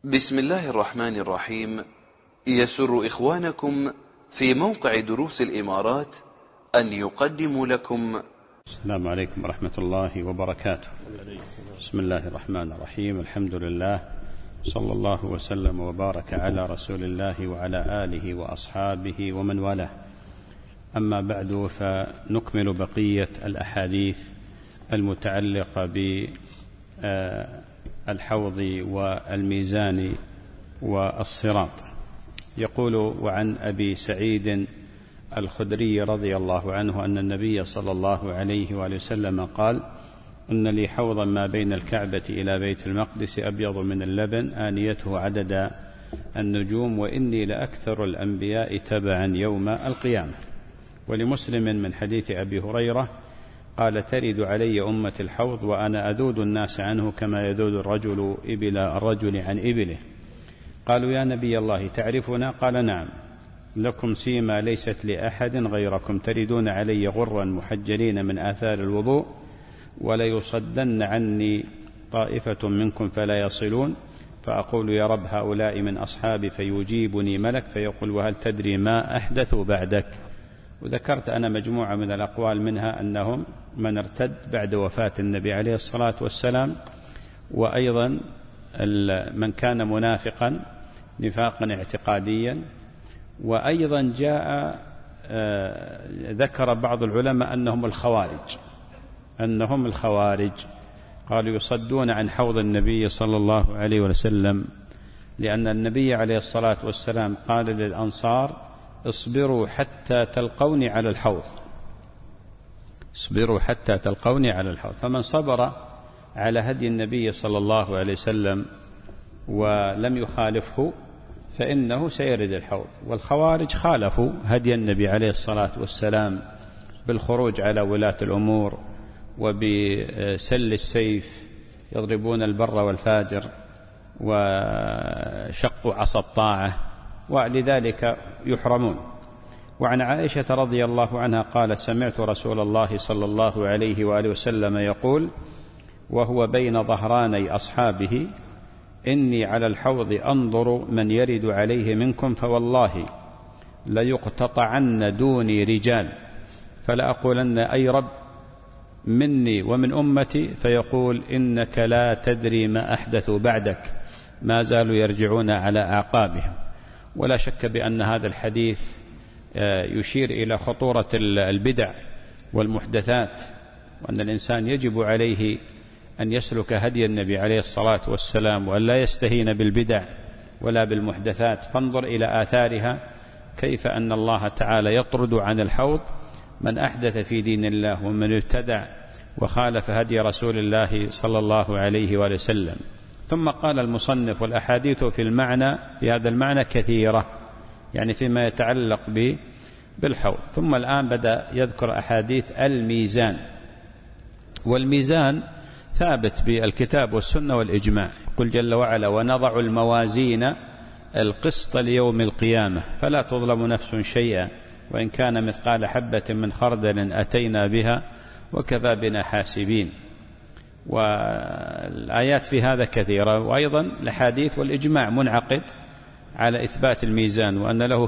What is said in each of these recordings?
بسم الله الرحمن الرحيم. يسر إخوانكم في موقع دروس الإمارات أن يقدموا لكم. السلام عليكم ورحمة الله وبركاته. بسم الله الرحمن الرحيم. الحمد لله، صلى الله وسلم وبارك على رسول الله وعلى آله وأصحابه ومن والاه. أما بعد، فنكمل بقية الأحاديث المتعلقة بالحوض والميزان والصراط. يقول: وعن أبي سعيد الخدري رضي الله عنه أن النبي صلى الله عليه وآله وسلم قال: إن لي حوضا ما بين الكعبة إلى بيت المقدس أبيض من اللبن آنيته عدد النجوم، وإني لأكثر الأنبياء تبعا يوم القيامة. ولمسلم من حديث أبي هريرة قال: ترد علي أمة الحوض وأنا أذود الناس عنه كما يذود الرجل إبل الرجل عن إبله. قالوا: يا نبي الله تعرفنا؟ قال: نعم، لكم سيما ليست لأحد غيركم، تردون علي غرا محجلين من آثار الوضوء، وليصدن عني طائفة منكم فلا يصلون، فأقول: يا رب، هؤلاء من أصحابي، فيجيبني ملك فيقول: وهل تدري ما أحدثوا بعدك؟ وذكرت أنا مجموعة من الأقوال، منها أنهم من ارتد بعد وفاة النبي عليه الصلاة والسلام، وأيضا من كان منافقا نفاقا اعتقاديا، وأيضا ذكر بعض العلماء أنهم الخوارج قالوا يصدون عن حوض النبي صلى الله عليه وسلم، لأن النبي عليه الصلاة والسلام قال للأنصار: اصبروا حتى تلقوني على الحوض، اصبروا حتى تلقوني على الحوض. فمن صبر على هدي النبي صلى الله عليه وسلم ولم يخالفه فإنه سيرد الحوض. والخوارج خالفوا هدي النبي عليه الصلاة والسلام بالخروج على ولاة الأمور وبسل السيف، يضربون البر والفاجر، وشقوا عصا الطاعة، ولذلك يحرمون. وعن عائشة رضي الله عنها قال: سمعت رسول الله صلى الله عليه وآله وسلم يقول وهو بين ظهراني أصحابه: إني على الحوض أنظر من يرد عليه منكم، فوالله ليقتطعن دوني رجال، فلأقولن: أي رب، مني ومن أمتي، فيقول: إنك لا تدري ما أحدثوا بعدك، ما زالوا يرجعون على أعقابهم. ولا شك بأن هذا الحديث يشير إلى خطورة البدع والمحدثات، وأن الإنسان يجب عليه أن يسلك هدي النبي عليه الصلاة والسلام، وأن لا يستهين بالبدع ولا بالمحدثات. فانظر إلى آثارها، كيف أن الله تعالى يطرد عن الحوض من أحدث في دين الله ومن ابتدع وخالف هدي رسول الله صلى الله عليه وآله وسلم. ثم قال المصنف: والأحاديث في هذا المعنى كثيرة، يعني فيما يتعلق بالحوض. ثم الآن بدأ يذكر أحاديث الميزان. والميزان ثابت بالكتاب والسنة والإجماع. يقول جل وعلا: ونضع الموازين القسط ليوم القيامة فلا تظلم نفس شيئا وإن كان مثقال حبة من خردل أتينا بها وكفى بنا حاسبين. والآيات في هذا كثيرة، وأيضا الحديث والإجماع منعقد على إثبات الميزان، وأن له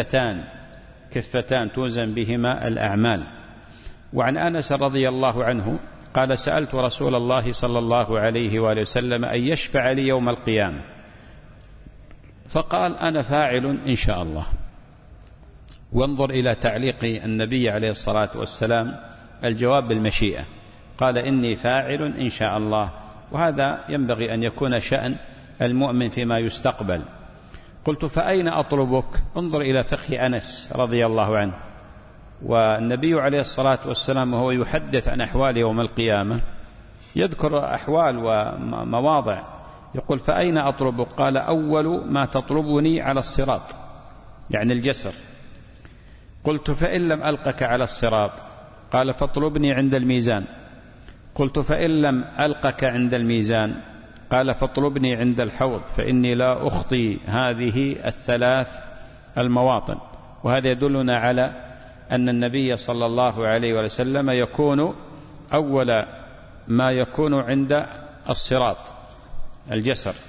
كفتان توزن بهما الأعمال. وعن أنس رضي الله عنه قال: سألت رسول الله صلى الله عليه وآله وسلم أن يشفع لي يوم القيامة، فقال: أنا فاعل إن شاء الله. وانظر إلى تعليق النبي عليه الصلاة والسلام، الجواب بالمشيئة، قال: إني فاعل إن شاء الله. وهذا ينبغي أن يكون شأن المؤمن فيما يستقبل. قلت: فأين أطلبك؟ انظر إلى فقه أنس رضي الله عنه، والنبي عليه الصلاة والسلام وهو يحدث عن أحوال يوم القيامة يذكر أحوال ومواضع، يقول: فأين أطلبك؟ قال: أول ما تطلبني على الصراط، يعني الجسر. قلت: فإن لم ألقك على الصراط؟ قال: فاطلبني عند الميزان. قلت: فإن لم ألقك عند الميزان؟ قال: فاطلبني عند الحوض، فإني لا أخطي هذه الثلاث المواطن. وهذا يدلنا على أن النبي صلى الله عليه وسلم يكون أول ما يكون عند الصراط، الجسر،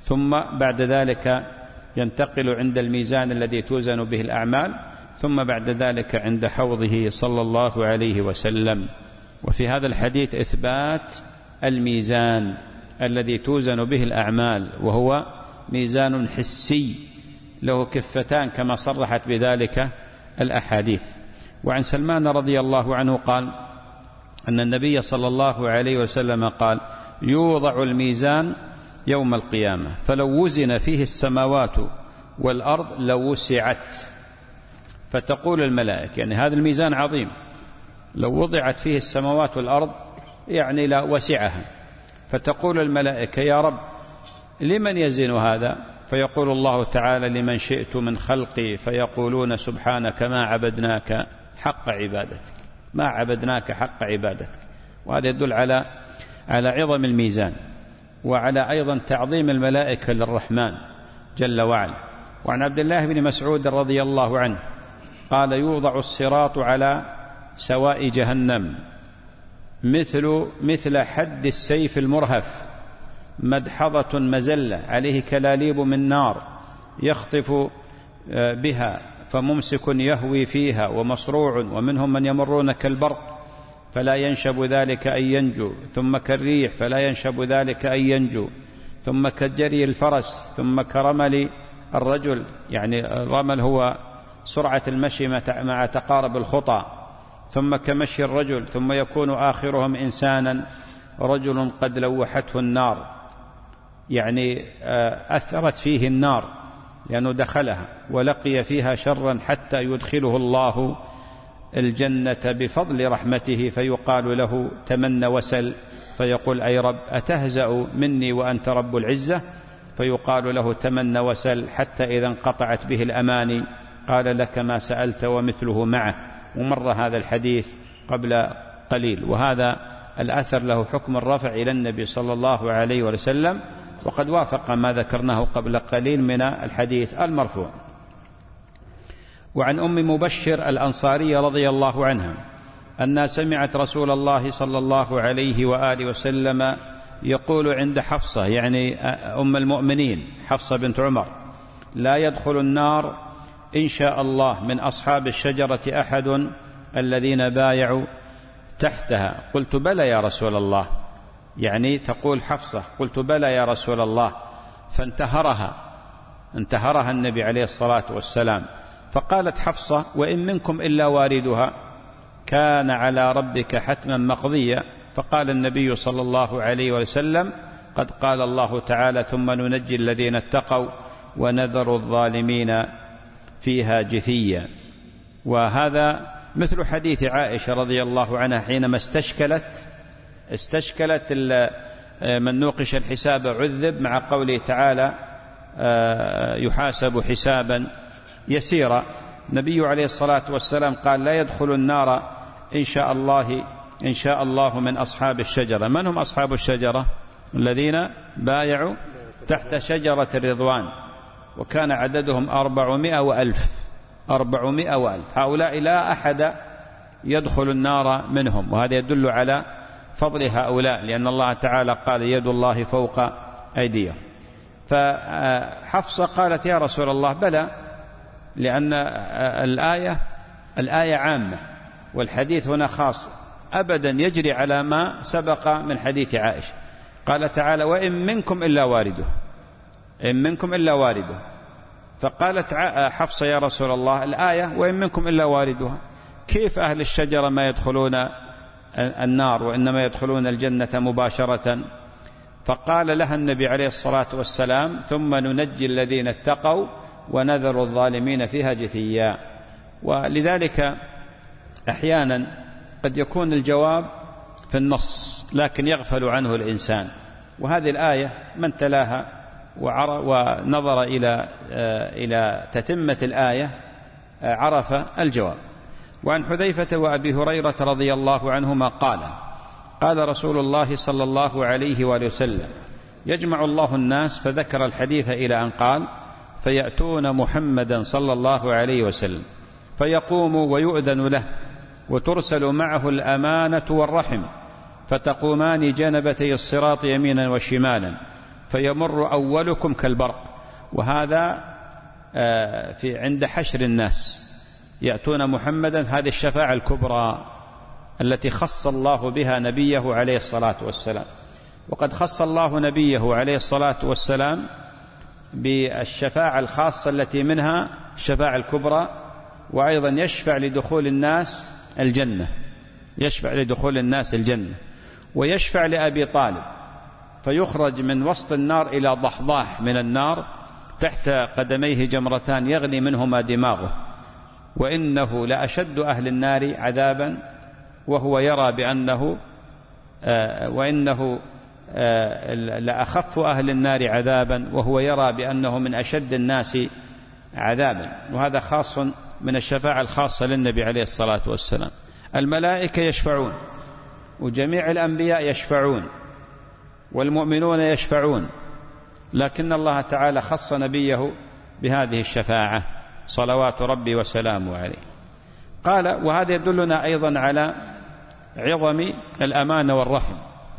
ثم بعد ذلك ينتقل عند الميزان الذي توزن به الأعمال، ثم بعد ذلك عند حوضه صلى الله عليه وسلم. وفي هذا الحديث إثبات الميزان الذي توزن به الأعمال، وهو ميزان حسي له كفتان كما صرحت بذلك الأحاديث. وعن سلمان رضي الله عنه قال أن النبي صلى الله عليه وسلم قال: يوضع الميزان يوم القيامة فلو وزن فيه السماوات والأرض لوسعت. فتقول الملائكة، يعني هذا الميزان عظيم، لو وضعت فيه السماوات والأرض يعني لا وسعها. فتقول الملائكة: يا رب لمن يزن هذا؟ فيقول الله تعالى: لمن شئت من خلقي. فيقولون: سبحانك ما عبدناك حق عبادتك، ما عبدناك حق عبادتك. وهذا يدل على عظم الميزان، وعلى أيضا تعظيم الملائكة للرحمن جل وعلا. وعن عبد الله بن مسعود رضي الله عنه قال: يوضع الصراط على سواء جهنم مثل حد السيف المرهف، مدحضة مزلة، عليه كلاليب من نار يخطف بها، فممسك يهوي فيها ومصروع، ومنهم من يمرون كالبرق فلا ينشب ذلك أن ينجو، ثم كالريح فلا ينشب ذلك أن ينجو، ثم كجري الفرس، ثم كرمل الرجل، يعني الرمل هو سرعة المشي مع تقارب الخطى، ثم كمشي الرجل، ثم يكون آخرهم إنسانا رجل قد لوحته النار، يعني أثرت فيه النار لأنه دخلها ولقي فيها شرا حتى يدخله الله الجنة بفضل رحمته، فيقال له: تمن وسل. فيقول: أي رب أتهزأ مني وأنت رب العزة؟ فيقال له: تمن وسل، حتى إذا انقطعت به الأماني قال: لك ما سألت ومثله معه. ومر هذا الحديث قبل قليل. وهذا الأثر له حكم الرفع إلى النبي صلى الله عليه وسلم، وقد وافق ما ذكرناه قبل قليل من الحديث المرفوع. وعن أم مبشر الأنصارية رضي الله عنها أنها سمعت رسول الله صلى الله عليه وآله وسلم يقول عند حفصة، يعني أم المؤمنين حفصة بنت عمر: لا يدخل النار إن شاء الله من أصحاب الشجرة أحد الذين بايعوا تحتها. قلت: بلى يا رسول الله. يعني تقول حفصة: قلت: بلى يا رسول الله. فانتهرها النبي عليه الصلاة والسلام. فقالت حفصة: وإن منكم إلا واردها، كان على ربك حتما مقضيا. فقال النبي صلى الله عليه وسلم: قد قال الله تعالى: ثم ننجي الذين اتقوا ونذر الظالمين فيها جثيا. وهذا مثل حديث عائشة رضي الله عنها حينما استشكلت من نوقش الحساب عذب، مع قوله تعالى: يحاسب حسابا يسيرا. النبي عليه الصلاة والسلام قال: لا يدخل النار إن شاء الله من أصحاب الشجرة. من هم أصحاب الشجرة؟ الذين بايعوا تحت شجرة الرضوان، وكان عددهم 400,000. هؤلاء لا أحد يدخل النار منهم. وهذا يدل على فضل هؤلاء، لأن الله تعالى قال: يد الله فوق أيديهم. فحفصة قالت: يا رسول الله بلى، لأن الآية عامة والحديث هنا خاص، أبدا يجري على ما سبق من حديث عائشة. قال تعالى: وإن منكم إلا وارده، إن منكم إلا وارده. فقالت حفصة: يا رسول الله الآية وإن منكم إلا واردها، كيف أهل الشجرة ما يدخلون النار وإنما يدخلون الجنة مباشرة؟ فقال لها النبي عليه الصلاة والسلام: ثم ننجي الذين اتقوا ونذر الظالمين فيها جثيا. ولذلك أحيانا قد يكون الجواب في النص لكن يغفل عنه الإنسان، وهذه الآية من تلاها ونظر إلى تتمة الآية عرف الجواب. وعن حذيفة وأبي هريرة رضي الله عنهما قال رسول الله صلى الله عليه وآله وسلم: يجمع الله الناس، فذكر الحديث إلى أن قال: فيأتون محمدا صلى الله عليه وسلم فيقوم ويؤذن له، وترسل معه الأمانة والرحم، فتقومان جانبتي الصراط يمينا وشمالا، فيمر أولكم كالبرق. وهذا عند حشر الناس يأتون محمدا، هذه الشفاعة الكبرى التي خص الله بها نبيه عليه الصلاة والسلام. وقد خص الله نبيه عليه الصلاة والسلام بالشفاعة الخاصة التي منها الشفاعة الكبرى، وأيضا يشفع لدخول الناس الجنة، يشفع لدخول الناس الجنة، ويشفع لأبي طالب فيخرج من وسط النار إلى ضحضاح من النار تحت قدميه جمرتان يغلي منهما دماغه، وإنه لأشد أهل النار عذابا وهو يرى بأنه وإنه لأخف أهل النار عذابا وهو يرى بأنه من أشد الناس عذابا. وهذا خاص من الشفاعة الخاصة للنبي عليه الصلاة والسلام. الملائكة يشفعون، وجميع الأنبياء يشفعون، والمؤمنون يشفعون، لكن الله تعالى خص نبيه بهذه الشفاعة صلوات ربي وسلامه عليه. قال: وهذا يدلنا أيضا على عظم الأمانة والرحم.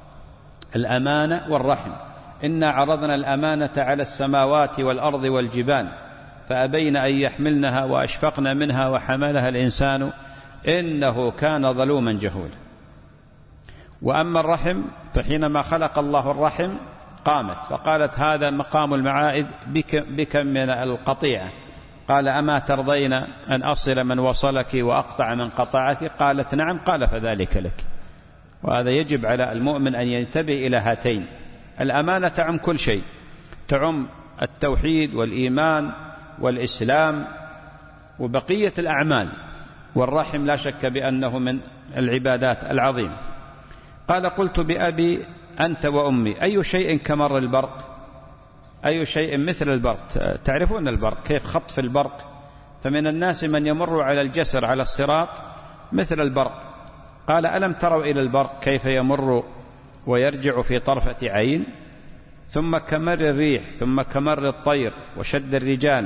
الأمانة والرحم: إنا عرضنا الأمانة على السماوات والأرض والجبال فأبين أن يحملنها وأشفقن منها وحملها الإنسان إنه كان ظلوما جهولا. وأما الرحم فحينما خلق الله الرحم قامت فقالت: هذا مقام المعائد بك من القطيعة. قال: أما ترضين أن أصل من وصلك وأقطع من قطعك؟ قالت: نعم. قال: فذلك لك. وهذا يجب على المؤمن أن ينتبه إلى هاتين. الأمانة تعم كل شيء، تعم التوحيد والإيمان والإسلام وبقية الأعمال، والرحم لا شك بأنه من العبادات العظيمة. قال: قلت بأبي أنت وأمي أي شيء كمر البرق؟ أي شيء مثل البرق؟ تعرفون البرق كيف خطف البرق، فمن الناس من يمر على الجسر على الصراط مثل البرق. قال: ألم تروا إلى البرق كيف يمر ويرجع في طرفة عين؟ ثم كمر الريح، ثم كمر الطير، وشد الرجال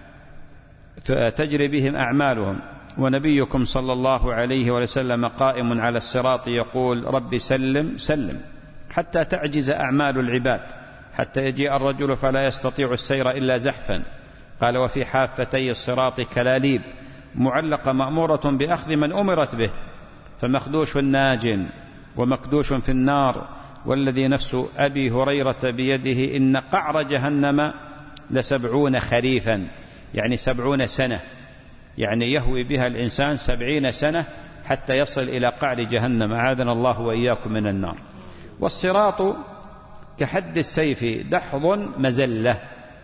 تجري بهم أعمالهم، ونبيكم صلى الله عليه وسلم قائم على الصراط يقول: رب سلم سلم، حتى تعجز أعمال العباد، حتى يجيء الرجل فلا يستطيع السير إلا زحفا. قال: وفي حافتي الصراط كلاليب معلقة مأمورة بأخذ من أمرت به، فمخدوش ناج ومكدوش في النار، والذي نفس أبي هريرة بيده إن قعر جهنم ل70 خريفا، يعني 70 سنة، يعني يهوي بها الإنسان 70 سنة حتى يصل إلى قعر جهنم، أعاذنا الله وإياكم من النار. والصراط كحد السيف دحض مزلة.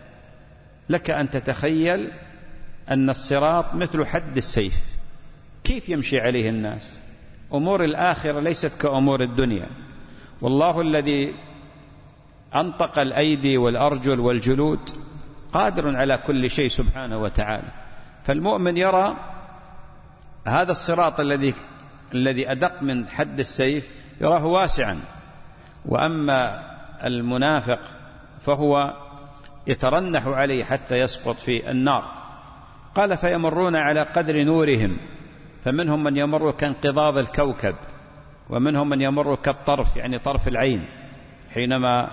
لك أن تتخيل أن الصراط مثل حد السيف، كيف يمشي عليه الناس؟ أمور الآخرة ليست كأمور الدنيا. والله الذي أنطق الأيدي والأرجل والجلود قادر على كل شيء سبحانه وتعالى. فالمؤمن يرى هذا الصراط الذي أدق من حد السيف يراه واسعا، وأما المنافق فهو يترنح عليه حتى يسقط في النار. قال: فيمرون على قدر نورهم، فمنهم من يمر كانقضاض الكوكب، ومنهم من يمر كالطرف، يعني طرف العين حينما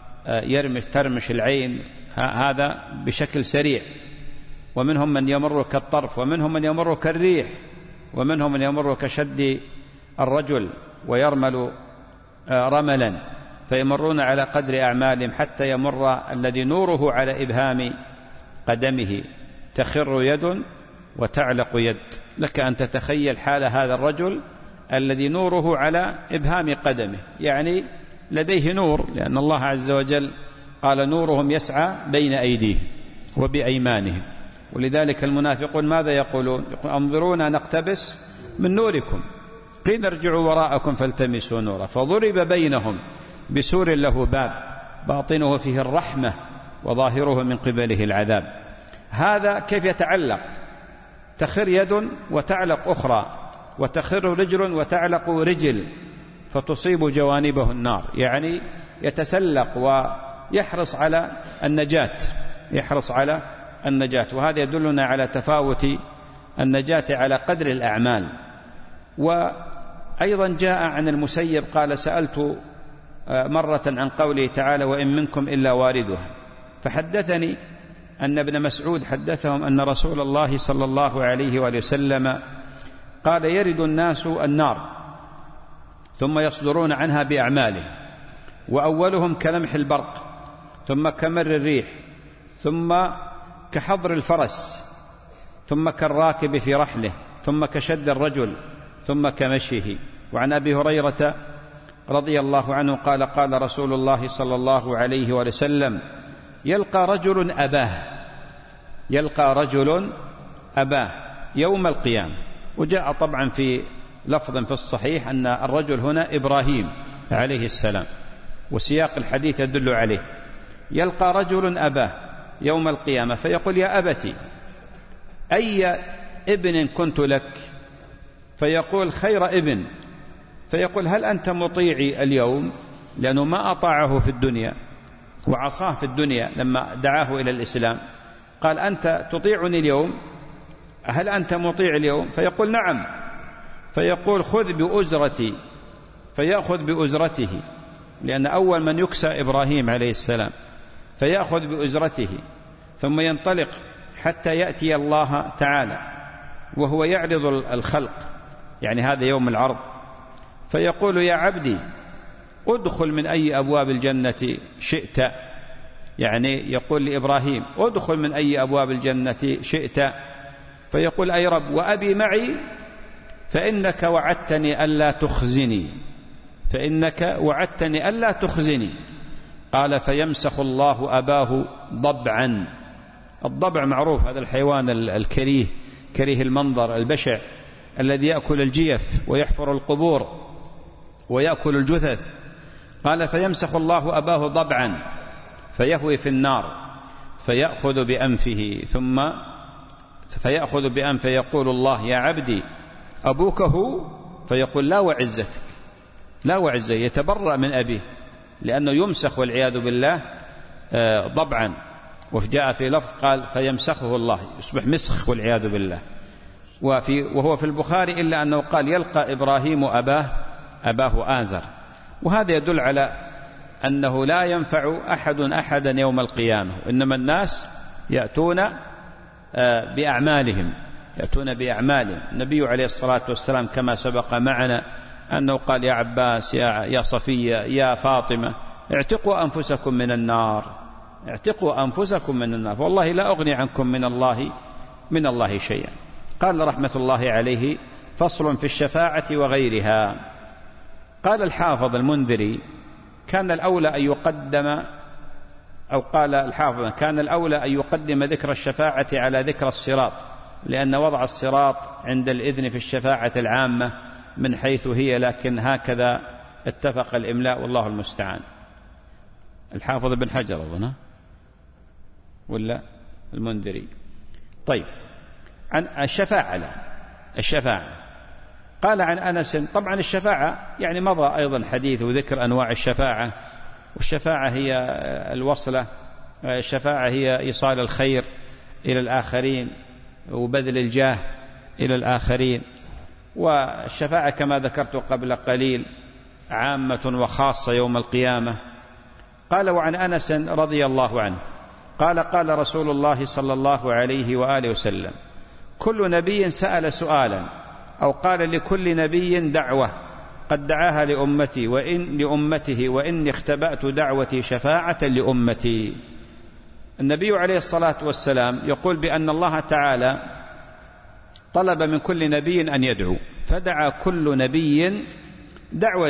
ترمش العين هذا بشكل سريع، ومنهم من يمر كالطرف، ومنهم من يمر كالريح، ومنهم من يمر كشد الرجل ويرمل رملا. فيمرون على قدر أعمالهم حتى يمر الذي نوره على إبهام قدمه تخر يد وتعلق يد. لك أن تتخيل حال هذا الرجل الذي نوره على إبهام قدمه، يعني لديه نور، لأن الله عز وجل قال: نورهم يسعى بين أيديهم وبأيمانهم. ولذلك المنافقون ماذا يقولون؟ انظرونا نقتبس من نوركم، قيل ارجعوا وراءكم فالتمسوا نورا، فضرب بينهم بسور له باب باطنه فيه الرحمة وظاهره من قبله العذاب. هذا كيف يتعلق؟ تخر يد وتعلق أخرى، وتخر رجل وتعلق رجل، فتصيب جوانبه النار، يعني يتسلق ويحرص على النجاة، يحرص على النجاة. وهذا يدلنا على تفاوت النجاة على قدر الأعمال. وأيضا جاء عن المسيب قال: سألت مرة عن قوله تعالى وإن منكم إلا واردها. فحدثني أن ابن مسعود حدثهم أن رسول الله صلى الله عليه وآله وسلم قال يرد الناس النار ثم يصدرون عنها بأعمالهم، وأولهم كلمح البرق، ثم كمر الريح، ثم كحضر الفرس، ثم كالراكب في رحله، ثم كشد الرجل، ثم كمشيه. وعن أبي هريرة رضي الله عنه قال قال رسول الله صلى الله عليه وسلم يلقى رجل أباه يوم القيامة. وجاء طبعا في لفظ في الصحيح أن الرجل هنا إبراهيم عليه السلام، وسياق الحديث يدل عليه. يلقى رجل أباه يوم القيامة فيقول يا أبتي أي ابن كنت لك؟ فيقول خير ابن. فيقول هل أنت مطيعي اليوم؟ لأنه ما أطاعه في الدنيا وعصاه في الدنيا لما دعاه إلى الإسلام. قال أنت تطيعني اليوم؟ هل أنت مطيع اليوم؟ فيقول نعم. فيقول خذ بأجرتي، فيأخذ بأجرته، لأن أول من يكسى إبراهيم عليه السلام، فيأخذ بأجرته ثم ينطلق حتى يأتي الله تعالى وهو يعرض الخلق، يعني هذا يوم العرض. فيقول يا عبدي ادخل من أي أبواب الجنة شئت، يعني يقول لإبراهيم ادخل من أي أبواب الجنة شئت. فيقول أي رب وأبي معي فإنك وعدتني ألا تخزني، فإنك وعدتني ألا تخزني. قال فيمسخ الله أباه ضبعا. الضبع معروف، هذا الحيوان الكريه، كريه المنظر البشع الذي يأكل الجيف ويحفر القبور ويأكل الجثث. قال فيمسخ الله أباه ضبعا فيهوي في النار، فيأخذ بأنفه ثم فيأخذ بأنفه يقول الله يا عبدي أبوك هو؟ فيقول لا وعزتك، لا وعزة، يتبرأ من أبيه لأنه يمسخ والعياذ بالله ضبعا. وجاء في لفظ قال فيمسخه الله، يصبح مسخ والعياذ بالله. وهو في البخاري إلا أنه قال يلقى إبراهيم أباه آزر. وهذا يدل على أنه لا ينفع أحدا يوم القيامة، إنما الناس يأتون بأعمالهم. النبي عليه الصلاة والسلام كما سبق معنا أنه قال يا عباس يا صفية يا فاطمة اعتقوا أنفسكم من النار، اعتقوا أنفسكم من النار، والله لا أغني عنكم من الله شيئا. قال رحمة الله عليه فصل في الشفاعة وغيرها. قال الحافظ المنذري كان الأولى أن يقدم، أو قال الحافظ كان الأولى أن يقدم ذكر الشفاعة على ذكر الصراط، لأن وضع الصراط عند الإذن في الشفاعة العامة من حيث هي، لكن هكذا اتفق الإملاء والله المستعان. الحافظ بن حجر أظن ولا المنذري. طيب عن الشفاعة قال عن أنس، طبعا الشفاعة يعني مضى أيضا حديث وذكر أنواع الشفاعة. والشفاعة هي الوصلة، الشفاعة هي إيصال الخير إلى الآخرين وبذل الجاه إلى الآخرين. والشفاعة كما ذكرت قبل قليل عامة وخاصة يوم القيامة. قال وعن أنس رضي الله عنه قال قال رسول الله صلى الله عليه وآله وسلم كل نبي سأل سؤالا، أو قال لكل نبي دعوة قد دعاها لأمته وإني اختبأت دعوتي شفاعة لأمتي. النبي عليه الصلاة والسلام يقول بأن الله تعالى طلب من كل نبي أن يدعو، فدعا كل نبي دعوة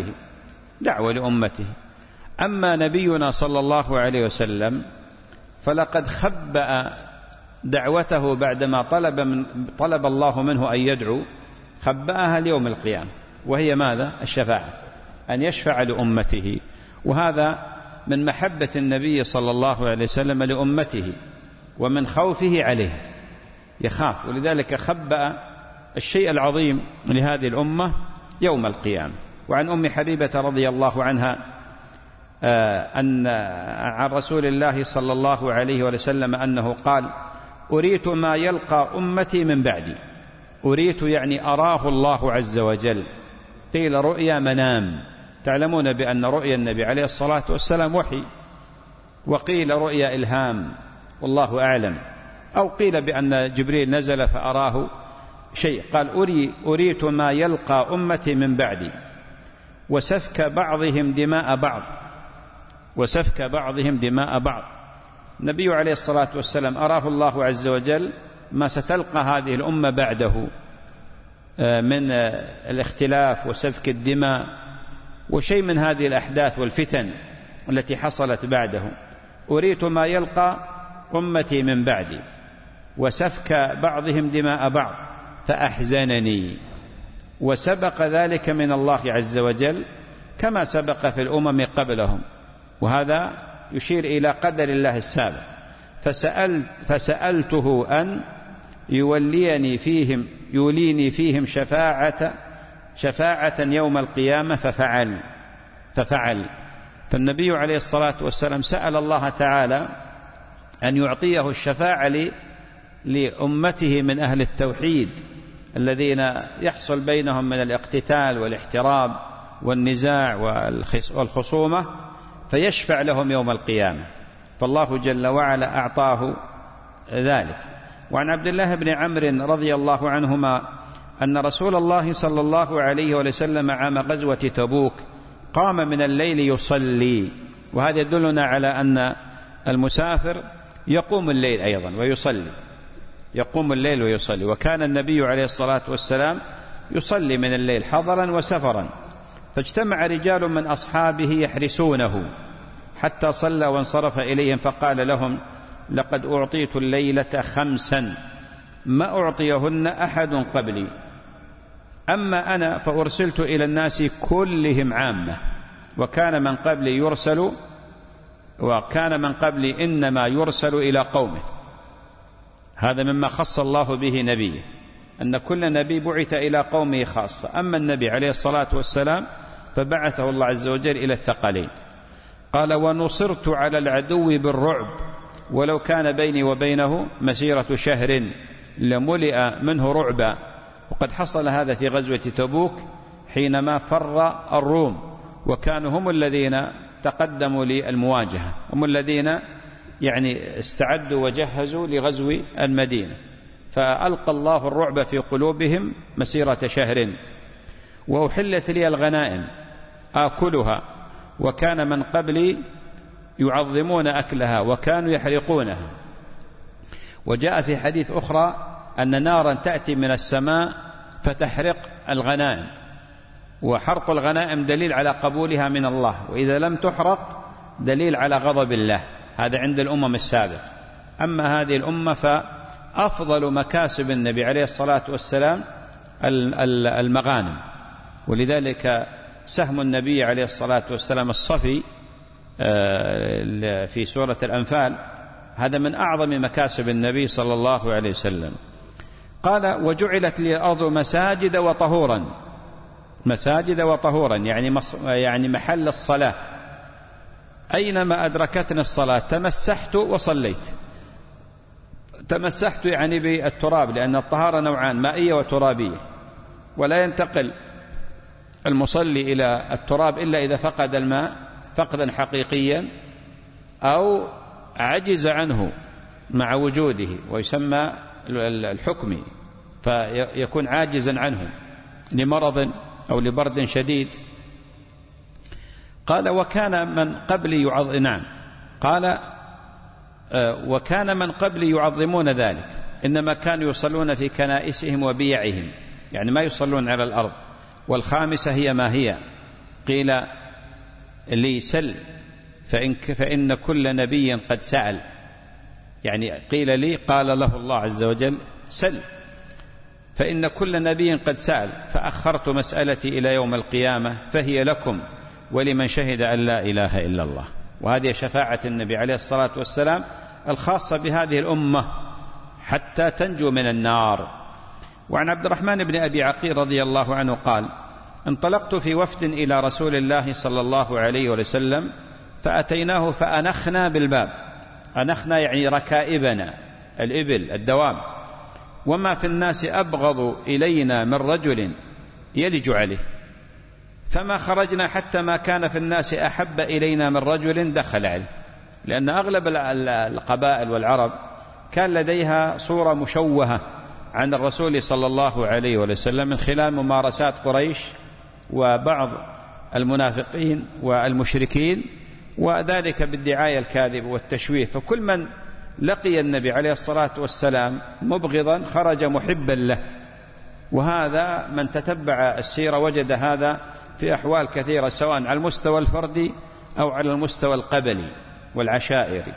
لأمته. أما نبينا صلى الله عليه وسلم فلقد خبأ دعوته بعدما طلب الله منه أن يدعو، خبأها ليوم القيامة، وهي ماذا؟ الشفاعة، أن يشفع لأمته. وهذا من محبة النبي صلى الله عليه وسلم لأمته ومن خوفه عليه، يخاف، ولذلك خبأ الشيء العظيم لهذه الأمة يوم القيامة. وعن أم حبيبة رضي الله عنها أن عن رسول الله صلى الله عليه وسلم أنه قال أريت ما يلقى أمتي من بعدي. أريت يعني أراه الله عز وجل، قيل رؤيا منام، تعلمون بأن رؤيا النبي عليه الصلاة والسلام وحي، وقيل رؤيا إلهام والله أعلم، أو قيل بأن جبريل نزل فأراه شيء. قال أريت ما يلقى أمتي من بعدي وسفك بعضهم دماء بعض. النبي عليه الصلاة والسلام أراه الله عز وجل ما ستلقى هذه الأمة بعده من الاختلاف وسفك الدماء وشيء من هذه الأحداث والفتن التي حصلت بعده. أريت ما يلقى أمتي من بعدي وسفك بعضهم دماء بعض فأحزنني، وسبق ذلك من الله عز وجل كما سبق في الأمم قبلهم، وهذا يشير إلى قدر الله السابق. فسألته أن يوليني فيهم شفاعة يوم القيامة ففعل. فالنبي عليه الصلاة والسلام سأل الله تعالى أن يعطيه الشفاعة لأمته من أهل التوحيد الذين يحصل بينهم من الاقتتال والاحتراب والنزاع والخصومة، فيشفع لهم يوم القيامة، فالله جل وعلا أعطاه ذلك. وعن عبد الله بن عمرو رضي الله عنهما أن رسول الله صلى الله عليه وسلم عام غزوة تبوك قام من الليل يصلي، وهذا يدلنا على أن المسافر يقوم الليل أيضا ويصلي، وكان النبي عليه الصلاة والسلام يصلي من الليل حضرا وسفرا. فاجتمع رجال من أصحابه يحرسونه حتى صلى وانصرف إليهم فقال لهم: لقد أعطيت الليلة 5 ما أعطيهن أحد قبلي، أما أنا فأرسلت إلى الناس كلهم عامة، وكان من قبلي إنما يرسل إلى قومه. هذا مما خص الله به نبيه، أن كل نبي بعث إلى قومه خاصة، أما النبي عليه الصلاة والسلام فبعثه الله عز وجل إلى الثقلين. قال: ونصرت على العدو بالرعب ولو كان بيني وبينه مسيرة شهر لملئ منه رعبا. وقد حصل هذا في غزوة تبوك حينما فر الروم، وكانوا هم الذين تقدموا للمواجهة، هم الذين استعدوا وجهزوا لغزو المدينة، فألقى الله الرعب في قلوبهم مسيرة شهر. وأحلت لي الغنائم آكلها، وكان من قبلي يعظمون أكلها وكانوا يحرقونها. وجاء في حديث أخرى أن نارا تأتي من السماء فتحرق الغنائم، وحرق الغنائم دليل على قبولها من الله، وإذا لم تحرق دليل على غضب الله. هذا عند الأمم السابقة. أما هذه الأمة فأفضل مكاسب النبي عليه الصلاة والسلام المغانم، ولذلك سهم النبي عليه الصلاة والسلام الصفي في سورة الأنفال هذا من أعظم مكاسب النبي صلى الله عليه وسلم. قال: وجعلت لي الأرض مساجد وطهورا، يعني محل الصلاة، أينما أدركتني الصلاة تمسحت وصليت. تمسحت يعني بالتراب، لأن الطهارة نوعان: مائية وترابية، ولا ينتقل المصلي إلى التراب إلا إذا فقد الماء فقدا حقيقيا أو عجز عنه مع وجوده، ويسمى الحكمي، فيكون عاجزا عنه لمرض أو لبرد شديد. قال: وكان من قبلي يعظمون ذلك، إنما كانوا يصلون في كنائسهم وبيعهم، يعني ما يصلون على الأرض. والخامسة هي ما هي، قيل لي: سل فإن كل نبي قد سأل، يعني قيل لي قال له الله عز وجل: سل فإن كل نبي قد سأل، فأخرت مسألتي إلى يوم القيامة، فهي لكم ولمن شهد أن لا إله إلا الله. وهذه شفاعة النبي عليه الصلاة والسلام الخاصة بهذه الأمة حتى تنجو من النار. وعن عبد الرحمن بن أبي عقيل رضي الله عنه قال: انطلقت في وفد إلى رسول الله صلى الله عليه وسلم، فأتيناه فأنخنا بالباب. أنخنا يعني ركائبنا، الإبل، الدواب. وما في الناس أبغض إلينا من رجل يلج عليه، فما خرجنا حتى ما كان في الناس أحب إلينا من رجل دخل عليه، لأن أغلب القبائل والعرب كان لديها صورة مشوهة عن الرسول صلى الله عليه وسلم من خلال ممارسات قريش وبعض المنافقين والمشركين، وذلك بالدعاية الكاذبة والتشويه. فكل من لقي النبي عليه الصلاة والسلام مبغضا خرج محبا له، وهذا من تتبع السيرة وجد هذا في أحوال كثيرة سواء على المستوى الفردي أو على المستوى القبلي والعشائري.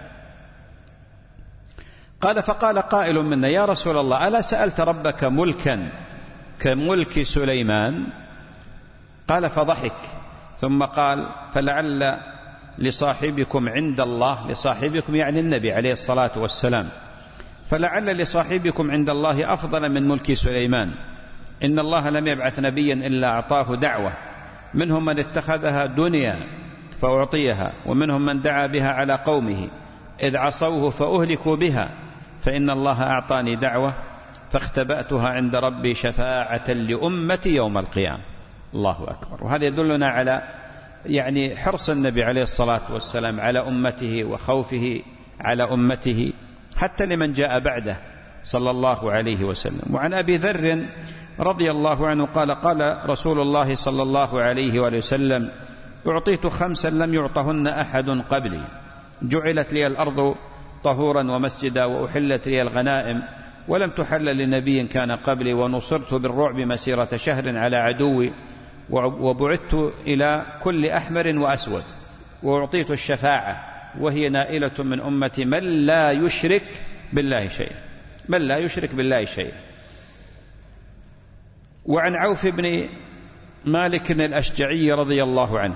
قال فقال قائل منا يا رسول الله ألا سألت ربك ملكا كملك سليمان؟ قال فضحك ثم قال فلعل لصاحبكم عند الله، لصاحبكم يعني النبي عليه الصلاة والسلام، فلعل لصاحبكم عند الله أفضل من ملك سليمان، إن الله لم يبعث نبيا إلا أعطاه دعوة، منهم من اتخذها دنيا فأعطيها، ومنهم من دعا بها على قومه إذ عصوه فأهلكوا بها، فإن الله أعطاني دعوة فاختبأتها عند ربي شفاعة لأمتي يوم القيامة. الله أكبر. وهذا يدلنا على يعني حرص النبي عليه الصلاة والسلام على أمته وخوفه على أمته حتى لمن جاء بعده صلى الله عليه وسلم. وعن أبي ذر رضي الله عنه قال قال رسول الله صلى الله عليه وسلم أعطيت 5 لم يعطهن أحد قبلي، جعلت لي الأرض طهورا ومسجدا، وأحلت لي الغنائم ولم تحل لنبي كان قبلي، ونصرت بالرعب مسيرة شهر على عدوي، وبعثت إلى كل أحمر وأسود، وأعطيت الشفاعة وهي نائلة من أمتي من لا يشرك بالله شيء، من لا يشرك بالله شيء. وعن عوف بن مالك الأشجعي رضي الله عنه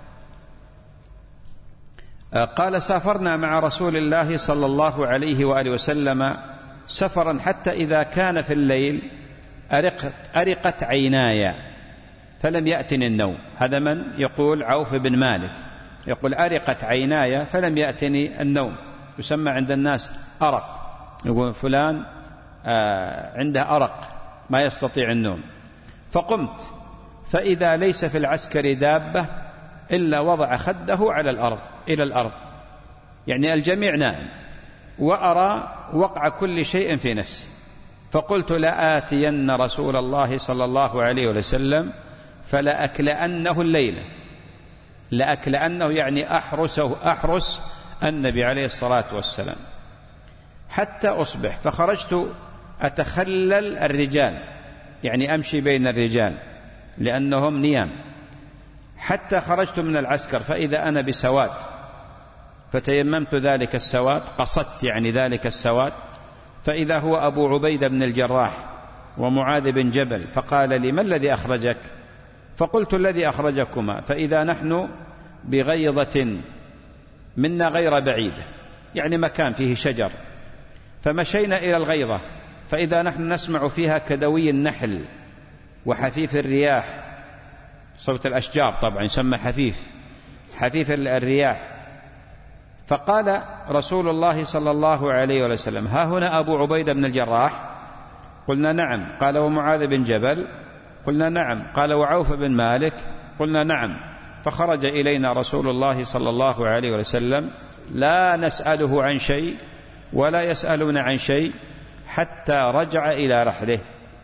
قال سافرنا مع رسول الله صلى الله عليه وآله وسلم سفرا حتى إذا كان في الليل أرقت عيناي فلم يأتني النوم. هذا من يقول عوف بن مالك يقول أرقت عيناي فلم يأتني النوم، يسمى عند الناس أرق، يقول فلان عنده أرق ما يستطيع النوم. فقمت فإذا ليس في العسكر دابة إلا وضع خده على الأرض إلى الأرض، يعني الجميع نائم، وأرى وقع كل شيء في نفسي. فقلت لآتين رسول الله صلى الله عليه وسلم فلأكلأنه الليلة، لأكلأنه يعني أحرس النبي عليه الصلاة والسلام حتى أصبح. فخرجت أتخلل الرجال، يعني أمشي بين الرجال لأنهم نيام، حتى خرجت من العسكر فإذا أنا بسواد، فتيممت ذلك السواد، قصدت يعني ذلك السواد، فإذا هو أبو عبيدة بن الجراح ومعاذ بن جبل، فقال لي ما الذي أخرجك؟ فقلت الذي أخرجكما، فإذا نحن بغيضة منا غير بعيدة، يعني مكان فيه شجر، فمشينا إلى الغيضة فإذا نحن نسمع فيها كدوي النحل وحفيف الرياح، صوت الأشجار طبعا يسمى حفيف الرياح. فقال رسول الله صلى الله عليه وسلم ها هنا أبو عبيدة بن الجراح؟ قلنا نعم. قال ومعاذ بن جبل؟ قلنا نعم. قال وعوف بن مالك؟ قلنا نعم. فخرج إلينا رسول الله صلى الله عليه وسلم لا نسأله عن شيء ولا يسألون عن شيء حتى رجع إلى رحله،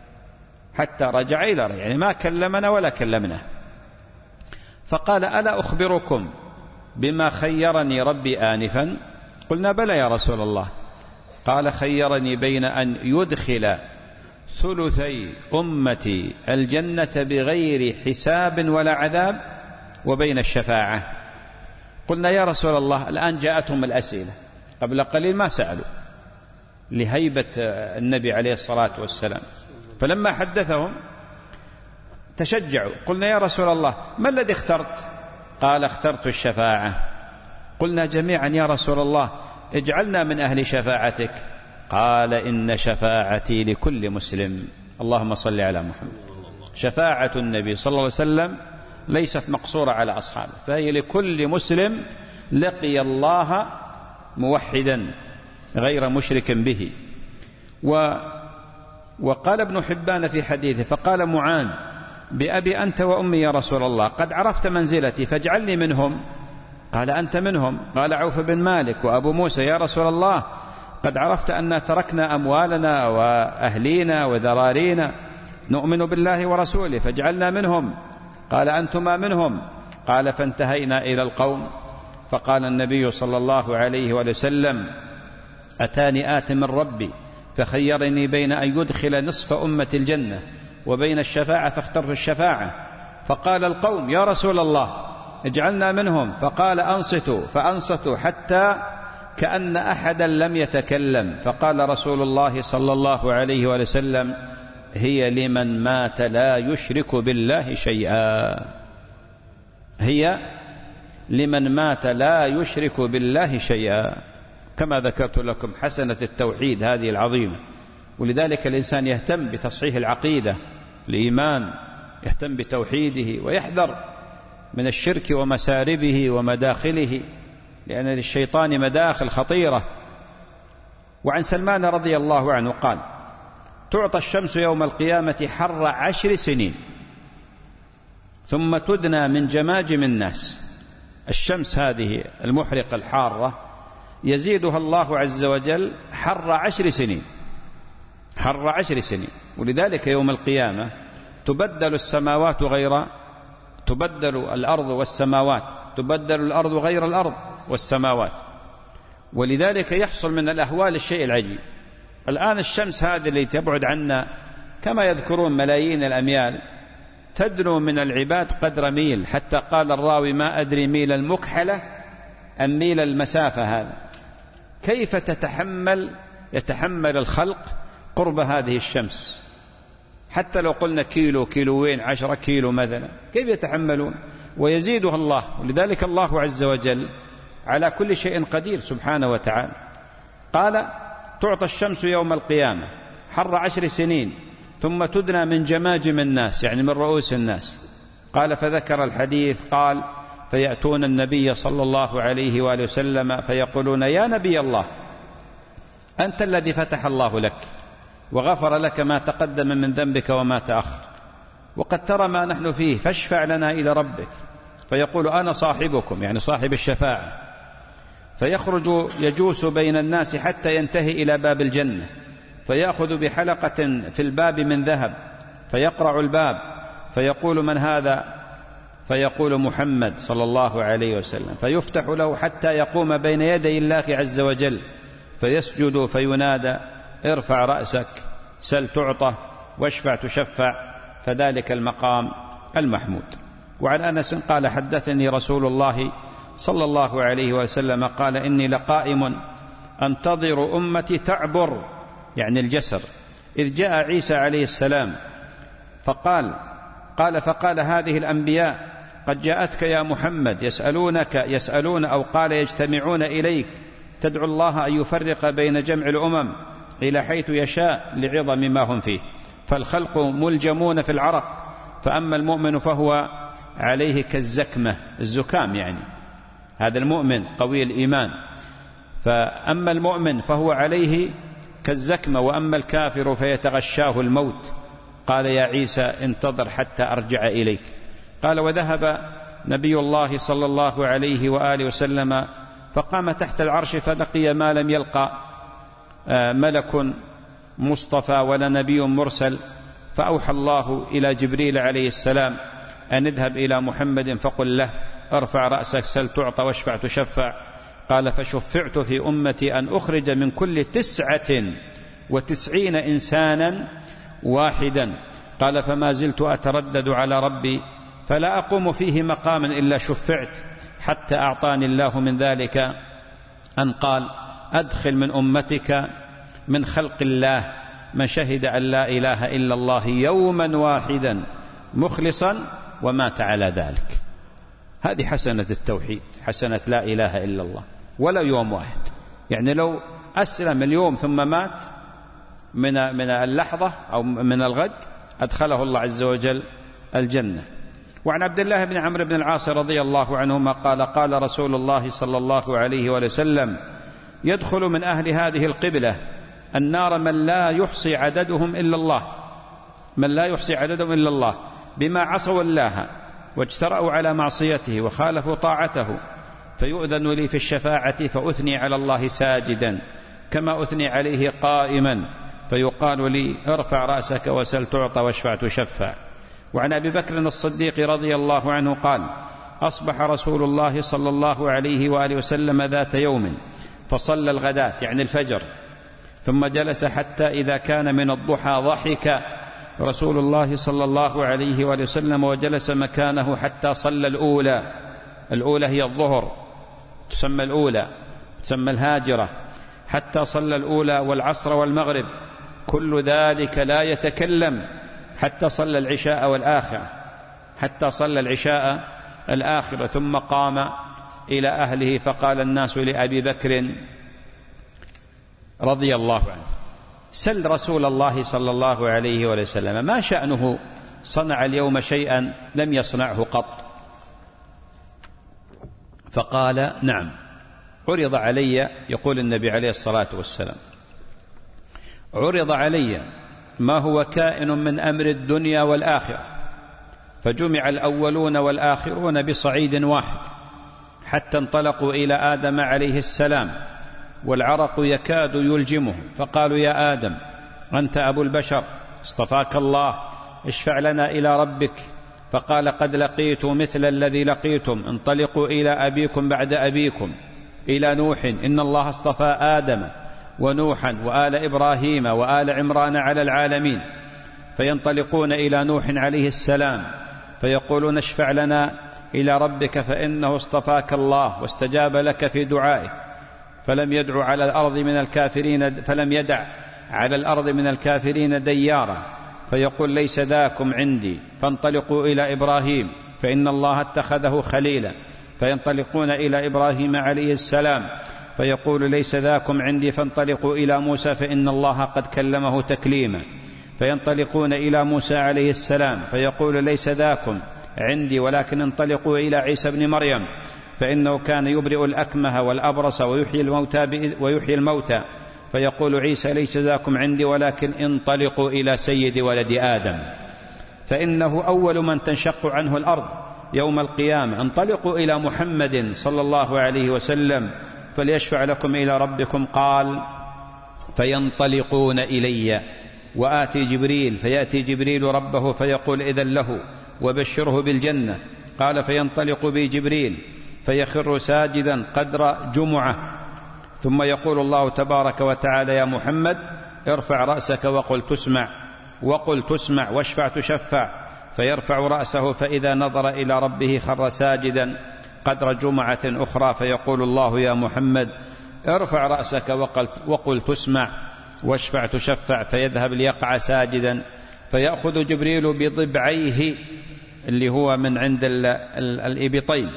يعني ما كلمنا ولا كلمنا. فقال ألا أخبركم بما خيرني ربي آنفا؟ قلنا بلى يا رسول الله. قال خيرني بين أن يدخل ثلثي أمتي الجنة بغير حساب ولا عذاب وبين الشفاعة. قلنا يا رسول الله الآن جاءتهم الأسئلة، قبل قليل ما سألوا لهيبة النبي عليه الصلاة والسلام، فلما حدثهم تشجعوا. قلنا يا رسول الله ما الذي اخترت؟ قال اخترت الشفاعة. قلنا جميعا يا رسول الله اجعلنا من أهل شفاعتك. قال إن شفاعتي لكل مسلم. اللهم صل على محمد. شفاعة النبي صلى الله عليه وسلم ليست مقصورة على أصحابه، فهي لكل مسلم لقي الله موحدا غير مشرك به. وقال ابن حبان في حديثه فقال معاذ بأبي أنت وأمي يا رسول الله، قد عرفت منزلتي فاجعلني منهم. قال أنت منهم؟ قال عوف بن مالك وأبو موسى يا رسول الله قد عرفت أن تركنا أموالنا وأهلينا وذرارينا نؤمن بالله ورسوله فاجعلنا منهم. قال أنتما منهم. قال فانتهينا إلى القوم، فقال النبي صلى الله عليه وسلم أتاني آت من ربي فخيرني بين أن يدخل نصف أمة الجنة وبين الشفاعة فاخترت الشفاعة. فقال القوم يا رسول الله اجعلنا منهم. فقال أنصتوا، فأنصتوا حتى كأن أحدا لم يتكلم. فقال رسول الله صلى الله عليه وسلم هي لمن مات لا يشرك بالله شيئا، هي لمن مات لا يشرك بالله شيئا. كما ذكرت لكم حسنة التوحيد هذه العظيمة، ولذلك الإنسان يهتم بتصحيح العقيدة، الإيمان، يهتم بتوحيده ويحذر من الشرك ومساربه ومداخله، لأن للشيطان مداخل خطيرة. وعن سلمان رضي الله عنه قال تعطى الشمس يوم القيامة حر 10 سنين ثم تدنى من جماجم الناس. الشمس هذه المحرقة الحارة يزيدها الله عز وجل حر 10 سنين، حر 10 سنين. ولذلك يوم القيامة تبدل السماوات تبدل الأرض والسماوات، تبدل الأرض غير الأرض والسماوات. ولذلك يحصل من الأهوال الشيء العجيب. الآن الشمس هذه اللي تبعد عنا كما يذكرون ملايين الأميال تدنو من العباد قدر ميل، حتى قال الراوي ما أدري ميل المكحلة أم ميل المسافة هذا. كيف يتحمل الخلق قرب هذه الشمس؟ حتى لو قلنا كيلو، كيلوين، 10 كيلو مثلا، كيف يتحملون؟ ويزيدها الله. ولذلك الله عز وجل على كل شيء قدير سبحانه وتعالى. قال تعطى الشمس يوم القيامة حر 10 سنين ثم تدنى من جماجم الناس، يعني من رؤوس الناس. قال فذكر الحديث، قال فيأتون النبي صلى الله عليه وآله وسلم فيقولون يا نبي الله أنت الذي فتح الله لك وغفر لك ما تقدم من ذنبك وما تأخر، وقد ترى ما نحن فيه، فاشفع لنا إلى ربك. فيقول أنا صاحبكم، يعني صاحب الشفاعة. فيخرج يجوس بين الناس حتى ينتهي إلى باب الجنة، فيأخذ بحلقة في الباب من ذهب فيقرع الباب فيقول من هذا؟ فيقول محمد صلى الله عليه وسلم. فيفتح له حتى يقوم بين يدي الله عز وجل فيسجد فينادى ارفع رأسك سل تعطى واشفع تشفع، فذلك المقام المحمود. وعن أنس قال حدثني رسول الله صلى الله عليه وسلم قال إني لقائم أنتظر أمتي تعبر، يعني الجسر، إذ جاء عيسى عليه السلام فقال هذه الأنبياء قد جاءتك يا محمد يسألون أو قال يجتمعون إليك تدعو الله أن يفرق بين جمع الأمم إلى حيث يشاء لعظم ما هم فيه، فالخلق ملجمون في العرق، فأما المؤمن فهو عليه كالزكمة، الزكام يعني هذا المؤمن قوي الإيمان، فأما المؤمن فهو عليه كالزكمة، وأما الكافر فيتغشاه الموت. قال يا عيسى انتظر حتى أرجع إليك. قال وذهب نبي الله صلى الله عليه وآله وسلم فقام تحت العرش فلقي ما لم يلقى ملك مصطفى ولا نبي مرسل، فأوحى الله إلى جبريل عليه السلام أن اذهب إلى محمد فقل له ارفع رأسك سل تعطى واشفع تشفع. قال فشفعت في أمتي أن أخرج من كل 99 إنسانا واحدا. قال فما زلت أتردد على ربي فلا أقوم فيه مقاما إلا شفعت، حتى أعطاني الله من ذلك أن قال أدخل من أمتك من خلق الله من شهد أن لا إله إلا الله يوما واحدا مخلصا ومات على ذلك. هذه حسنة التوحيد، حسنة لا إله إلا الله، ولا يوم واحد. يعني لو أسلم اليوم ثم مات من اللحظة أو من الغد أدخله الله عز وجل الجنة. وعن عبد الله بن عمرو بن العاص رضي الله عنهما قال قال رسول الله صلى الله عليه وسلم يدخل من أهل هذه القبلة النار من لا يحصي عددهم إلا الله، بما عصوا الله واجترأوا على معصيته وخالفوا طاعته، فيؤذن لي في الشفاعة فأثني على الله ساجدا كما أثني عليه قائما، فيقال لي ارفع رأسك وسل تعطى واشفع تشفع. وعن أبي بكر الصديق رضي الله عنه قال: أصبح رسول الله صلى الله عليه وآله وسلم ذات يوم فصلى الغداة يعني الفجر، ثم جلس حتى إذا كان من الضحى ضحك رسول الله صلى الله عليه وآله وسلم وجلس مكانه حتى صلى الأولى هي الظهر، تسمى الأولى، تسمى الهاجرة، حتى صلى الأولى والعصر والمغرب، كل ذلك لا يتكلم حتى صلى العشاء والآخرة، حتى صلى العشاء الآخرة، ثم قام إلى أهله فقال الناس لأبي بكر رضي الله عنه: سل رسول الله صلى الله عليه وسلم ما شأنه صنع اليوم شيئا لم يصنعه قط. فقال: نعم، عرض علي، يقول النبي عليه الصلاة والسلام، عرض علي ما هو كائن من أمر الدنيا والآخرة، فجمع الأولون والآخرون بصعيد واحد حتى انطلقوا إلى آدم عليه السلام والعرق يكاد يلجمه، فقالوا: يا آدم أنت أبو البشر، اصطفاك الله، اشفع لنا إلى ربك. فقال: قد لقيت مثل الذي لقيتم، انطلقوا إلى أبيكم بعد أبيكم إلى نوح، إن الله اصطفى آدم ونوحا وآل إبراهيم وآل عمران على العالمين. فينطلقون إلى نوح عليه السلام فيقولون: اشفع لنا إلى ربك فإنه اصطفاك الله واستجاب لك في دعائه، فلم يدع على الأرض من الكافرين ديارا. فيقول: ليس ذاكم عندي، فانطلقوا إلى إبراهيم فإن الله اتخذه خليلا. فينطلقون إلى إبراهيم عليه السلام فيقول: ليس ذاكم عندي، فانطلقوا إلى موسى فإن الله قد كلمه تكليما. فينطلقون إلى موسى عليه السلام فيقول: ليس ذاكم عندي، ولكن انطلقوا إلى عيسى بن مريم فإنه كان يبرئ الأكمه والأبرص ويحيي الموتى. فيقول عيسى: ليس ذاكم عندي، ولكن انطلقوا إلى سيد ولد آدم فإنه أول من تنشق عنه الأرض يوم القيامة. انطلقوا إلى محمد صلى الله عليه وسلم فليشفع لكم إلى ربكم. قال: فينطلقون إلي وآتي جبريل، فيأتي جبريل ربه فيقول: إذن له وبشره بالجنة. قال: فينطلق بي جبريل فيخر ساجدا قدر جمعة، ثم يقول الله تبارك وتعالى: يا محمد ارفع رأسك وقل تسمع واشفع تشفع. فيرفع رأسه فإذا نظر إلى ربه خر ساجدا قدر جمعة أخرى، فيقول الله: يا محمد ارفع رأسك وقل تسمع واشفع تشفع. فيذهب ليقع ساجدا، فيأخذ جبريل بضبعيه اللي هو من عند الإبطين،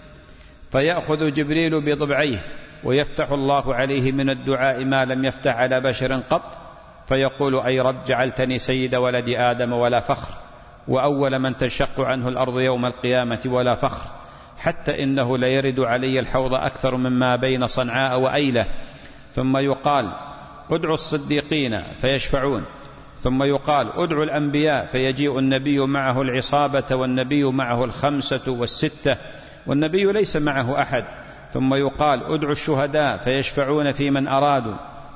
فيأخذ جبريل بضبعيه ويفتح الله عليه من الدعاء ما لم يفتح على بشر قط، فيقول: أي رب جعلتني سيد ولد آدم ولا فخر، وأول من تنشق عنه الأرض يوم القيامة ولا فخر، حتى إنه ليرد علي الحوض أكثر مما بين صنعاء وأيلة. ثم يقال: ادعوا الصديقين فيشفعون، ثم يقال: ادعوا الأنبياء فيجيء النبي معه العصابة والنبي معه 5 و6 والنبي ليس معه أحد. ثم يقال: ادعوا الشهداء فيشفعون في من أرادوا،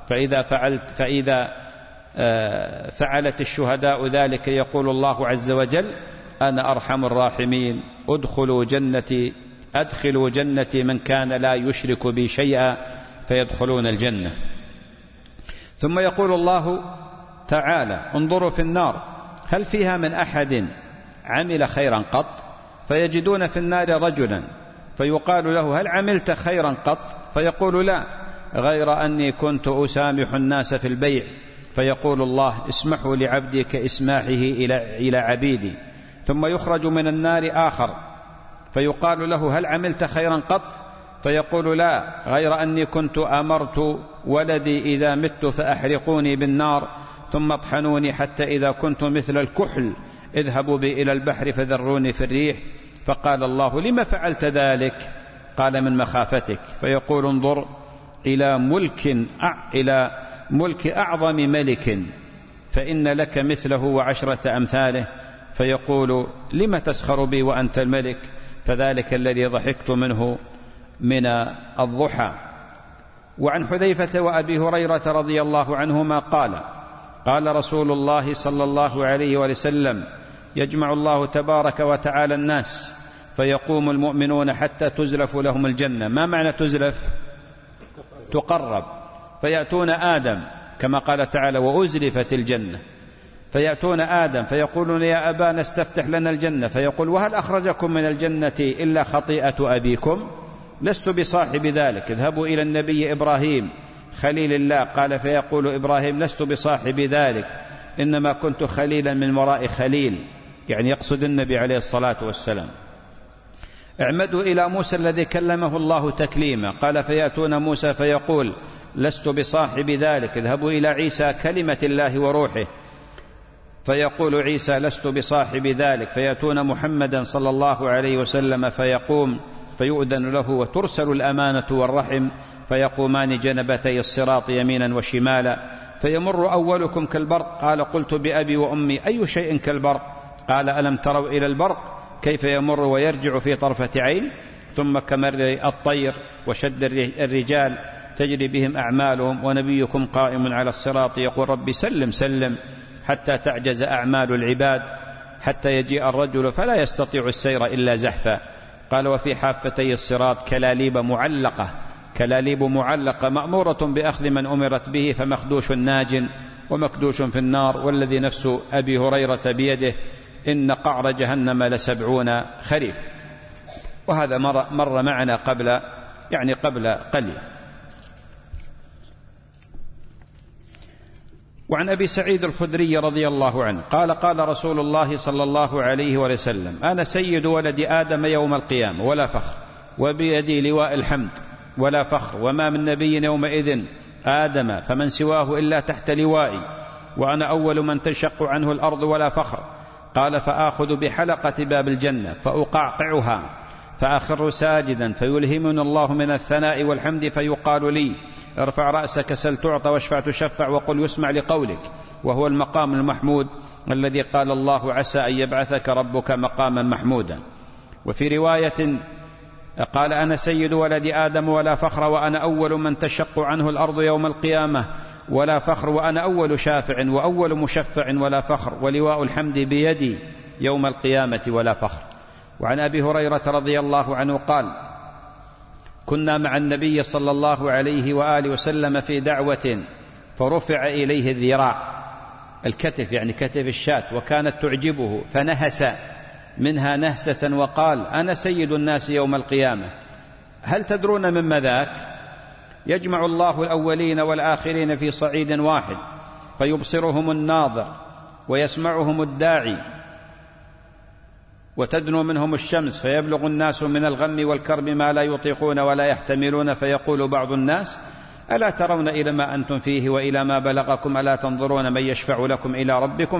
فإذا فعلت الشهداء ذلك يقول الله عز وجل: أنا أرحم الراحمين، أدخلوا جنتي من كان لا يشرك بي شيئا فيدخلون الجنة. ثم يقول الله تعالى: انظروا في النار هل فيها من أحد عمل خيرا قط؟ فيجدون في النار رجلا فيقال له: هل عملت خيرا قط؟ فيقول: لا، غير أني كنت أسامح الناس في البيع. فيقول الله: اسمحوا لعبدي كإسماحه إلى عبيدي. ثم يخرج من النار آخر فيقال له: هل عملت خيرا قط؟ فيقول: لا، غير أني كنت أمرت ولدي إذا مت فأحرقوني بالنار ثم اطحنوني حتى إذا كنت مثل الكحل اذهبوا بي إلى البحر فذروني في الريح. فقال الله: لما فعلت ذلك؟ قال: من مخافتك. فيقول: انظر إلى ملك أعظم ملك، فإن لك مثله و10 أمثاله، فيقول لم تسخر بي وأنت الملك؟ فذلك الذي ضحكت منه من الضحى. وعن حذيفة وأبي هريرة رضي الله عنهما قال رسول الله صلى الله عليه وسلم: يجمع الله تبارك وتعالى الناس فيقوم المؤمنون حتى تزلف لهم الجنة. ما معنى تزلف؟ تقرب. فيأتون آدم كما قال تعالى: وأزلفت الجنة. فيأتون آدم فيقولون: يا أبانا استفتح لنا الجنة. فيقول: وهل أخرجكم من الجنة إلا خطيئة أبيكم؟ لست بصاحب ذلك، اذهبوا إلى النبي إبراهيم خليل الله. قال: فيقول إبراهيم: لست بصاحب ذلك، إنما كنت خليلا من وراء خليل، يعني يقصد النبي عليه الصلاة والسلام. اعمدوا إلى موسى الذي كلمه الله تكليما. قال: فيأتون موسى فيقول: لست بصاحب ذلك، اذهبوا إلى عيسى كلمة الله وروحه. فيقول عيسى: لست بصاحب ذلك. فيأتون محمدا صلى الله عليه وسلم فيقوم فيؤذن له وترسل الأمانة والرحم، فيقومان جنبتي الصراط يمينا وشمالا، فيمر أولكم كالبرق. قال: قلت بأبي وأمي أي شيء كالبرق؟ قال: ألم تروا إلى البرق كيف يمر ويرجع في طرفة عين؟ ثم كمر الطير وشد الرجال تجري بهم أعمالهم، ونبيكم قائم على الصراط يقول: رب سلم سلم، حتى تعجز أعمال العباد، حتى يجيء الرجل فلا يستطيع السير إلا زحفا. قال: وفي حافتي الصراط كلاليب معلقة مأمورة بأخذ من أمرت به، فمخدوش ناج ومكدوش في النار، والذي نفس أبي هريرة بيده إن قعر جهنم ل70 خريف. وهذا مر معنا قبل قليل. وعن أبي سعيد الخدري رضي الله عنه قال رسول الله صلى الله عليه وسلم: أنا سيد ولد آدم يوم القيامة ولا فخر، وبيدي لواء الحمد ولا فخر، وما من نبي يومئذ آدم فمن سواه إلا تحت لوائي، وأنا أول من تنشق عنه الأرض ولا فخر. قال: فآخذ بحلقة باب الجنة فأقعقعها فأخر ساجدا، فيلهمني الله من الثناء والحمد، فيقال لي: ارفع رأسك سل تعطى واشفع تشفع وقل يسمع لقولك، وهو المقام المحمود الذي قال الله: عسى أن يبعثك ربك مقاما محمودا. وفي رواية قال: أنا سيد ولد آدم ولا فخر، وأنا أول من تشق عنه الأرض يوم القيامة ولا فخر، وأنا أول شافع وأول مشفع ولا فخر، ولواء الحمد بيدي يوم القيامة ولا فخر. وعن أبي هريرة رضي الله عنه قال: كنا مع النبي صلى الله عليه وآله وسلم في دعوة، فرفع إليه الذراع، الكتف يعني كتف الشاة، وكانت تعجبه، فنهس منها نهسة وقال: أنا سيد الناس يوم القيامة. هل تدرون مما ذاك؟ يجمع الله الأولين والآخرين في صعيد واحد، فيبصرهم الناظر ويسمعهم الداعي، وتدنو منهم الشمس، فيبلغ الناس من الغم والكرب ما لا يطيقون ولا يحتملون، فيقول بعض الناس: ألا ترون إلى ما أنتم فيه وإلى ما بلغكم؟ ألا تنظرون من يشفع لكم إلى ربكم؟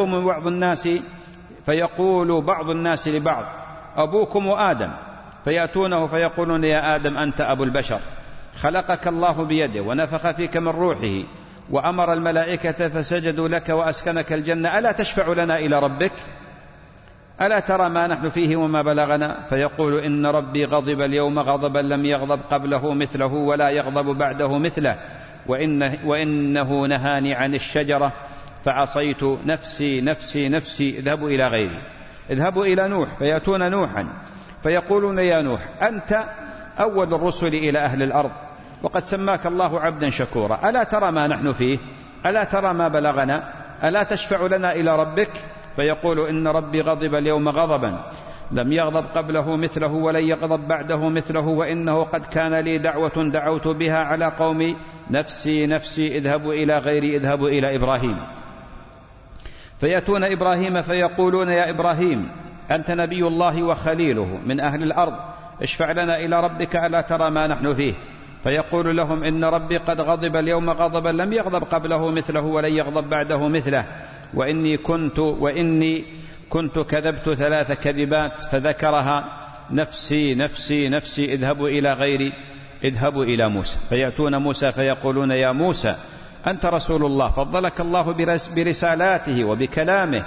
فيقول بعض الناس لبعض: أبوكم آدم. فيأتونه فيقولون: يا آدم أنت أبو البشر، خلقك الله بيده ونفخ فيك من روحه وأمر الملائكة فسجدوا لك وأسكنك الجنة، ألا تشفع لنا إلى ربك؟ ألا ترى ما نحن فيه وما بلغنا؟ فيقول: إن ربي غضب اليوم غضبا لم يغضب قبله مثله ولا يغضب بعده مثله، وإنه نهاني عن الشجرة فعصيت، نفسي نفسي نفسي، اذهبوا إلى غيري، اذهبوا إلى نوح. فيأتون نوحا فيقولون: يا نوح أنت أول الرسل إلى أهل الأرض، وقد سماك الله عبدا شكورا، ألا ترى ما نحن فيه؟ ألا ترى ما بلغنا؟ ألا تشفع لنا إلى ربك؟ فيقول: إن ربي غضب اليوم غضبا لم يغضب قبله مثله ولن يغضب بعده مثله، وإنه قد كان لي دعوة دعوت بها على قومي، نفسي نفسي، اذهبوا إلى غيري، اذهبوا إلى إبراهيم. فيأتون إبراهيم فيقولون: يا إبراهيم أنت نبي الله وخليله من أهل الأرض، اشفع لنا إلى ربك، ألا ترى ما نحن فيه؟ فيقول لهم: إن ربي قد غضب اليوم غضبا لم يغضب قبله مثله ولن يغضب بعده مثله، وإني كنت كذبت 3 كذبات، فذكرها: نفسي نفسي نفسي، اذهبوا إلى غيري، اذهبوا إلى موسى. فيأتون موسى فيقولون: يا موسى أنت رسول الله، فضلك الله برسالاته وبكلامه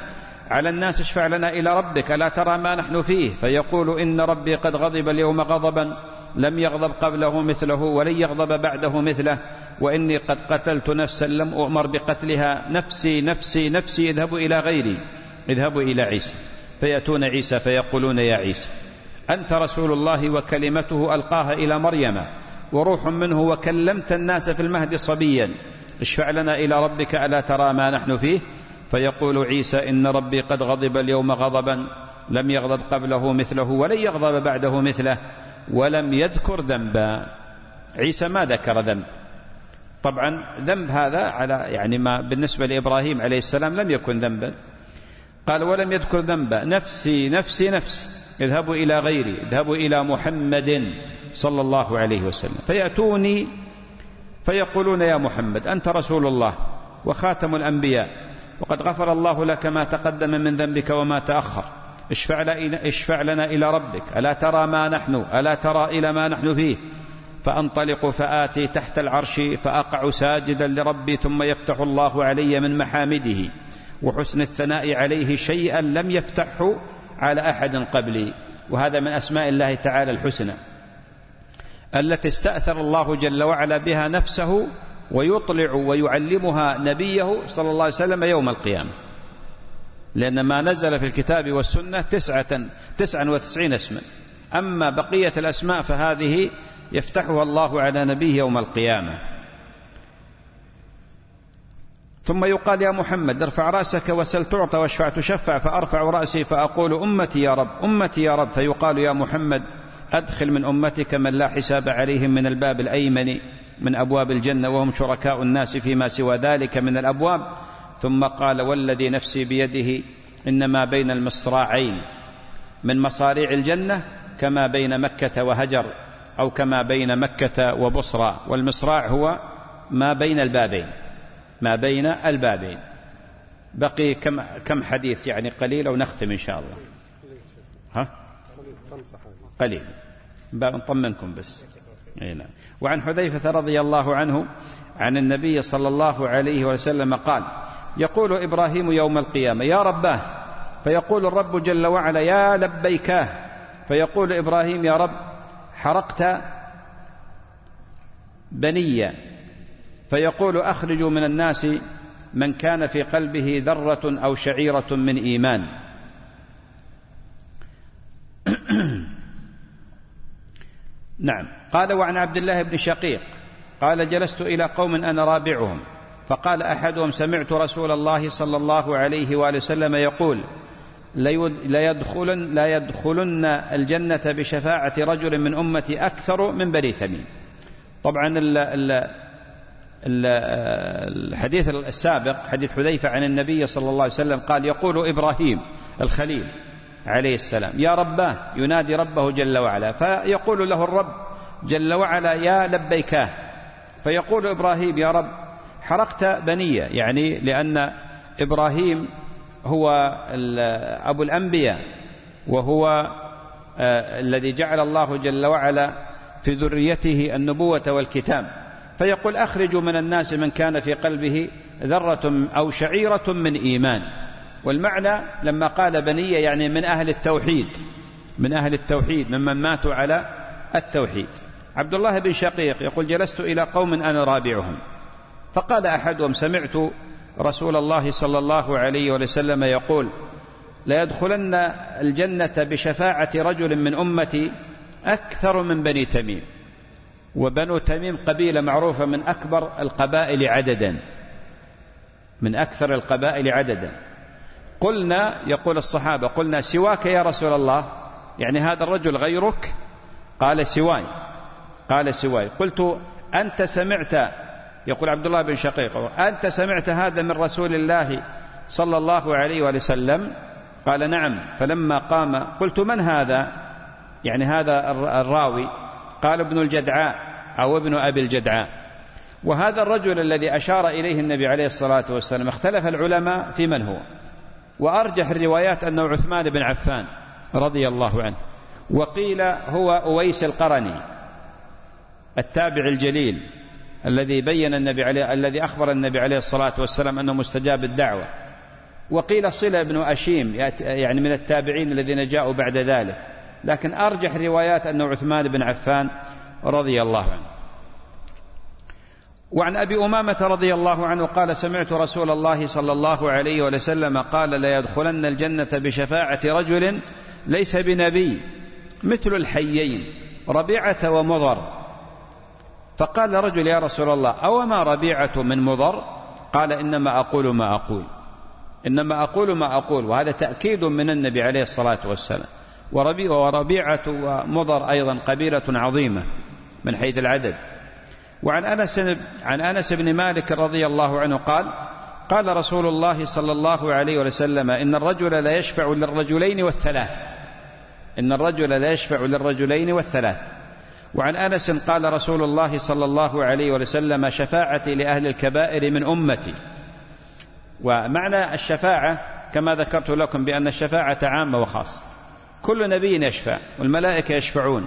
على الناس اشفع لنا إلى ربك ألا ترى ما نحن فيه، فيقول إن ربي قد غضب اليوم غضبا لم يغضب قبله مثله ولن يغضب بعده مثله، وإني قد قتلت نفسا لم أؤمر بقتلها، نفسي نفسي نفسي، اذهبوا إلى غيري، اذهبوا إلى عيسى. فيأتون عيسى فيقولون يا عيسى أنت رسول الله وكلمته ألقاها إلى مريم وروح منه وكلمت الناس في المهد صبيا، اشفع لنا إلى ربك ألا ترى ما نحن فيه. فيقول عيسى إن ربي قد غضب اليوم غضبا لم يغضب قبله مثله ولن يغضب بعده مثله، ولم يذكر ذنبا. عيسى ما ذكر ذنب، طبعا ذنب هذا على يعني ما بالنسبة لإبراهيم عليه السلام لم يكن ذنبا. قال ولم يذكر ذنبا، نفسي نفسي نفسي، اذهبوا إلى غيري، اذهبوا إلى محمد صلى الله عليه وسلم. فيأتوني فيقولون يا محمد أنت رسول الله وخاتم الأنبياء، وقد غفر الله لك ما تقدم من ذنبك وما تأخر، اشفع لنا إلى ربك ألا ترى ما نحن، ألا ترى إلى ما نحن فيه. فأنطلق فآتي تحت العرش فأقع ساجدا لربي، ثم يفتح الله علي من محامده وحسن الثناء عليه شيئا لم يفتحه على أحد قبلي. وهذا من أسماء الله تعالى الحسنى التي استأثر الله جل وعلا بها نفسه ويطلع ويعلمها نبيه صلى الله عليه وسلم يوم القيامة، لأن ما نزل في الكتاب والسنة 99 اسما، أما بقية الأسماء فهذه يفتحها الله على نبيه يوم القيامة. ثم يقال يا محمد ارفع رأسك وسل تعطى واشفع تشفع، فأرفع رأسي فأقول أمتي يا رب أمتي يا رب، فيقال يا محمد أدخل من أمتك من لا حساب عليهم من الباب الأيمن من أبواب الجنة وهم شركاء الناس فيما سوى ذلك من الأبواب. ثم قال والذي نفسي بيده إنما بين المصراعين من مصاريع الجنة كما بين مكة وهجر، أو كما بين مكة وبصرى، والمصراع هو ما بين البابين، ما بين البابين. بقي كم حديث يعني قليل ونختم إن شاء الله. قليل نطمنكم بس. وعن حذيفة رضي الله عنه عن النبي صلى الله عليه وسلم قال يقول إبراهيم يوم القيامة يا رباه، فيقول الرب جل وعلا يا لبيكاه، فيقول إبراهيم يا رب حرقت بنيا، فيقول أخرجوا من الناس من كان في قلبه ذرة أو شعيرة من إيمان. نعم. قال وعن عبد الله بن شقيق قال جلست إلى قوم أنا رابعهم، فقال أحدهم سمعت رسول الله صلى الله عليه وآله وسلم يقول لا يدخلن الجنة بشفاعة رجل من أمتي أكثر من بني تميم. طبعا الحديث السابق حديث حذيفة عن النبي صلى الله عليه وسلم قال يقول إبراهيم الخليل عليه السلام يا رباه، ينادي ربه جل وعلا، فيقول له الرب جل وعلا يا لبيكاه، فيقول إبراهيم يا رب حرقت بنية، يعني لأن إبراهيم هو أبو الأنبياء، وهو الذي جعل الله جل وعلا في ذريته النبوة والكتاب، فيقول أخرجوا من الناس من كان في قلبه ذرة أو شعيرة من إيمان. والمعنى لما قال بنية يعني من أهل التوحيد، من أهل التوحيد ممن ماتوا على التوحيد. عبد الله بن شقيق يقول جلست إلى قوم أنا رابعهم، فقال أحدهم سمعت رسول الله صلى الله عليه وسلم يقول لا يدخلن الجنة بشفاعة رجل من أمتي أكثر من بني تميم. وبنو تميم قبيلة معروفة من أكبر القبائل عددا، من أكثر القبائل عددا. قلنا يقول الصحابة قلنا سواك يا رسول الله، يعني هذا الرجل غيرك؟ قال سواي، قال سواي. قلت أنت سمعت، يقول عبد الله بن شقيق أنت سمعت هذا من رسول الله صلى الله عليه وسلم؟ قال نعم. فلما قام قلت من هذا، يعني هذا الراوي؟ قال ابن الجدعاء أو ابن أبي الجدعاء. وهذا الرجل الذي أشار إليه النبي عليه الصلاة والسلام اختلف العلماء في من هو، وأرجح الروايات أنه عثمان بن عفان رضي الله عنه، وقيل هو أويس القرني التابع الجليل الذي بين النبي عليه، الذي أخبر النبي عليه الصلاة والسلام أنه مستجاب الدعوة، وقيل صلة بن أشيم يعني من التابعين الذين جاءوا بعد ذلك، لكن أرجح روايات أنه عثمان بن عفان رضي الله عنه. وعن أبي أمامة رضي الله عنه قال سمعت رسول الله صلى الله عليه وسلم قال لا يدخلن الجنة بشفاعة رجل ليس بنبي مثل الحيين ربيعة ومضر. فقال رجل يا رسول الله أو ما ربيعة من مضر؟ قال إنما أقول ما أقول، وهذا تأكيد من النبي عليه الصلاة والسلام. وربيعة ومضر أيضا قبيلة عظيمة من حيث العدد. وعن أنس بن مالك رضي الله عنه قال رسول الله صلى الله عليه وسلم إن الرجل لا يشفع للرجلين والثلاث. وعن أنس قال رسول الله صلى الله عليه وسلم شفاعتي لأهل الكبائر من أمتي. ومعنى الشفاعة كما ذكرت لكم بأن الشفاعة عامة وخاصة، كل نبي يشفع، والملائكة يشفعون،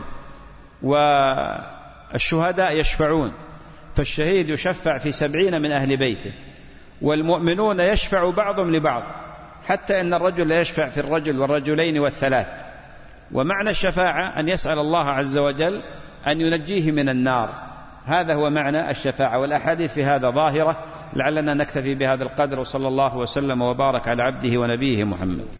والشهداء يشفعون، فالشهيد يشفع في 70 من أهل بيته، والمؤمنون يشفع بعضهم لبعض، حتى إن الرجل يشفع في الرجل والرجلين والثلاث. ومعنى الشفاعة أن يسأل الله عز وجل أن ينجيه من النار، هذا هو معنى الشفاعة. والأحاديث في هذا ظاهرة. لعلنا نكتفي بهذا القدر، وصلى الله وسلم وبارك على عبده ونبيه محمد.